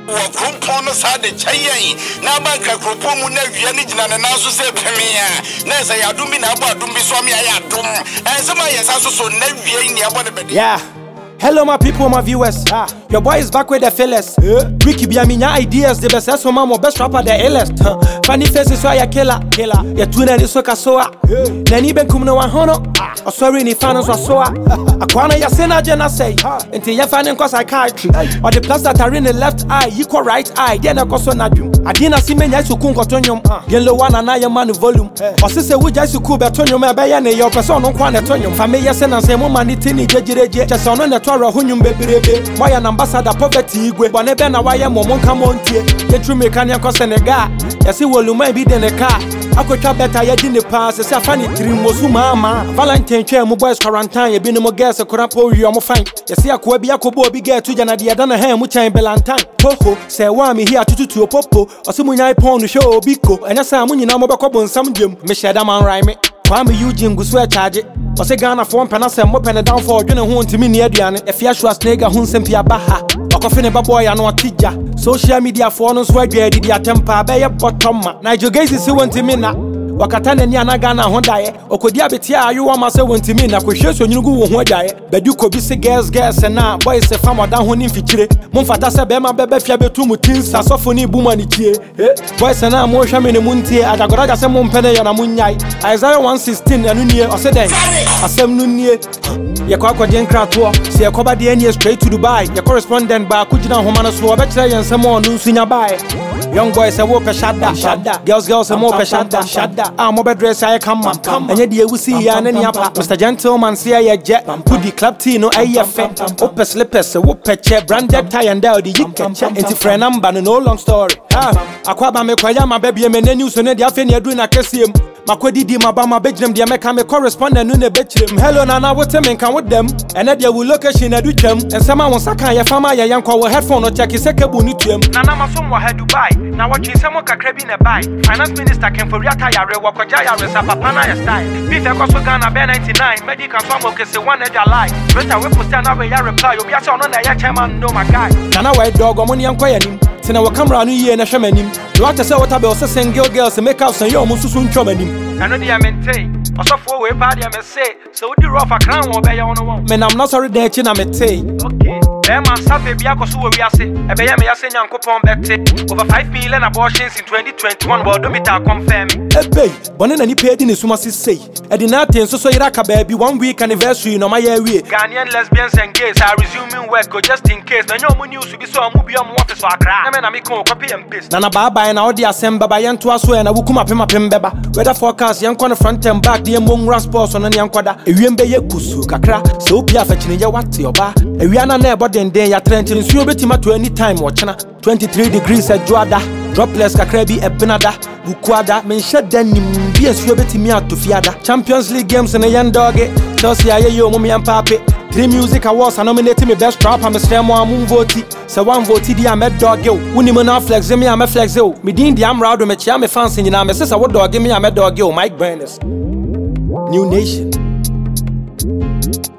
Krumpono Sade Chayan, Nabanka Krupomu Nevianijana and also say Pemia, Nessa Yadumi Naba Dumbi Swami Ayadum, and some is also so Nevian. Yeah. Hello my people, my viewers. Your boy is back with the fellas. Wiki be minya ideas, the best mama best rapper the illest. Funny faces why ya killer. Ya tuna ni soka soa. Nani ben kumno wa hono. O sorry ni fans wa soa. Akwana ya sena jena say. Until ya finding cause psychiatry. Or the plus that are in the left eye, equal right eye. Then I koso na dum. I didn't see many to kun kotonyum. Yellow one and I man volume. Or sister we just cool betonyum me bayane your person on kwana tonyum. Familia sena say mo manitini jejereje. Just on the Tora hunyum bebirebe. Why an ambassador poverty igwe. Bonebe na waya momon kamontie. Yetru mekania ko Senegal. Yasi woluma bi de ne car. Akotwa better ye di ne pass. Say afani trimosu mama. Valentine twa mo boys quarantine. Ye bi no mo girls korapo wi omo fine. Yasi akwa bi akobo obi get to jana de na ha mu chan belantine. Ho say wa me here tututu opopo. Osi munyai pon no show biko. Enya say amunyina mo bekọ nsam dem. Me sheda man rhyme me. Kwame Eugene gusu e charge. Ose Ghana for mpena se mo pene down for dwene ho ntimi ne aduane. Efia shu asnega ho nsempia baha. Okofe ne baboy ya no otija. Social media for no so adwa didi atempa be ye bottom ma. Niger guys si wontimi na. Wakata ne nia na Ghana ho dae. Okodi abetia ayo wa ma se wontimi na kwehwe so nyunugu wo ho adwae. Badu ko bi se girls na boys se fam odan ho ni mfikire. Momfata se be ma bebe fia betu mutin asofo ni buma ni tie. Boys na mo hwa me ne muntie adagora se mo mpene ya na munyai. Isaiah 1:16 anu nie ose den. Asem nu nie. Ye kwa akwaje nkrato se ye koba de anie straight to Dubai. Ye correspondent ba kujina homa no so obekire yen sem onu sunya bae. Young boys say wo pe shada. Girls say mo pe shada. Mo be dress aye come. Enye de ewusi ya ne niapa. Mr. Gentleman say ye je. Pudi club tea no aye fe. Ope slippers wo pe che branded tie and down the yike. Enti friend number no long story. Akwaba me kwaya ma baby me ne news ne de afi ne adu na kesiem. Makodi di mabama bejrem de meka me correspondent no ne bechirem. Hello nana what me kan with them. And they will location edu twem. And some won saka ye fama ye yankwa wo headphone no check sekebu ni twem. Nana masom wo ha Dubai. Na watwe semo kakra bi na buy. Finance minister Ken Foriata yare wo kwaja yare sa papa na ye style. Beef e koso Ghana be 99. Medical farm o kese one eja lie. Better we post na we ya reply. Obi ase ono na ya chairman no my guy. Nana we dog omo ni yankwa yanim. Tina wo camera no ye na hwemanim. Do what say what about single girls make up say yo mo susu ntwomanim. I know the maintain. Osofo we party am say. So di rough a crown wo be ya ono won. Men I'm not sorry dey chi na me tay. Okay. Bema sabe bia koso we wiase. E be ya me yase nyankopon bete. Over 5 million abortions in 2021 but do me ta confirm. Ebe, bone na ni pedi ne suma sisei. E di na ten so iraka baby 1 week anniversary no my year we. Ghanaian lesbians and gays are resuming work go just in case. Na nyo news bi so amu bia mo office akra. Na me na me kon copy and paste. Na baba na odi asem baba yen to aso e na wukuma pem beba. Weather forecast yen kon front and back the mongra sports on na yankwada. Ewiem be ye kusu kakra. So bia fa chine ye wate oba. Ewia na na ebo den ya trend nsuo betima to anytime watchna 23 degrees adwada droplets kakra bi ebenada bukuada menhye danim bi nsuo betimi atofiada Champions League games na yan doge Chelsea aye yo mo yan pape 3 music awards nominated me best rapper am stremo am vote se one vote di am doge woni mo na flex me am flex o me din di am rado me chia me fans nyina me sesa wo doge me am doge o Mike Burners New Nation